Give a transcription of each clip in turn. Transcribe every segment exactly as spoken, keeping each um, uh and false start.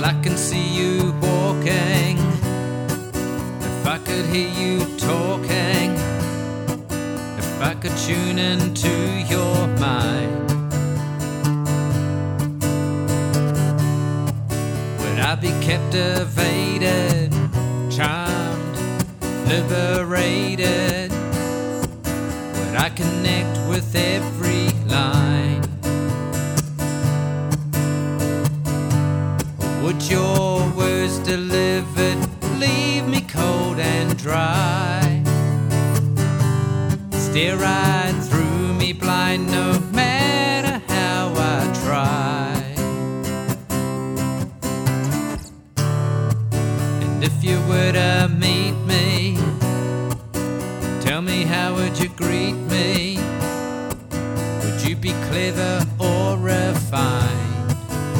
I can see you walking, if I could hear you talking, if I could tune into your mind, would I be captivated, charmed, liberated? Would I connect with every line? Or would your words delivered leave me cold and dry? Stare right through me blind no matter how I try. And if you were to meet me, tell me, how would you greet me? Would you be clever or refined?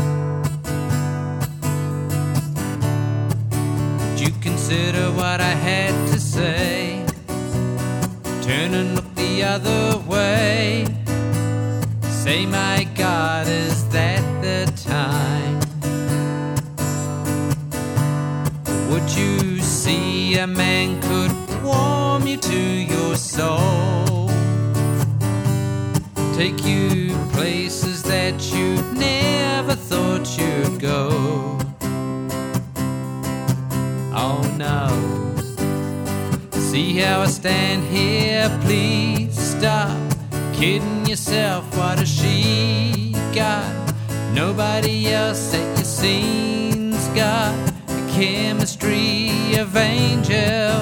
Would you consider what I had to say? Turn and look the other way. Say, my God, is that the time? Would you see a man could warm you to your soul, take you places that you never thought you'd go? Oh no, see how I stand here, please stop kidding yourself. What has she got? Nobody else that you've seen's got the chemistry of angels.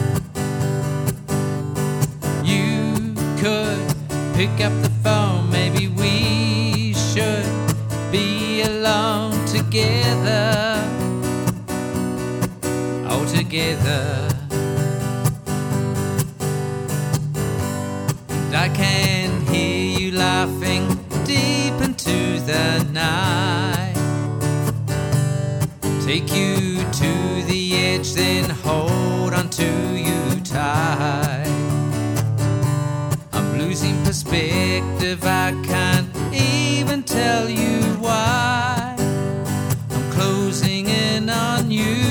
Could pick up the phone, maybe we should be alone together, all together. And I can hear you laughing deep into the night. Take you to the edge, then hold on to you tight. Losing perspective, I can't even tell you why. I'm closing in on you.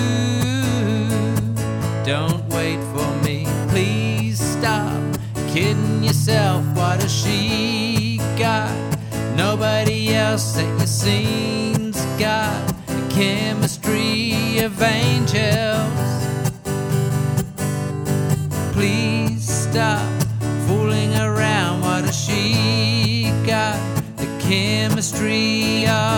Don't wait for me, please stop kidding yourself. What has she got? Nobody else that you've seen's got the chemistry of angels. Please stop fooling around. What has she got? The chemistry of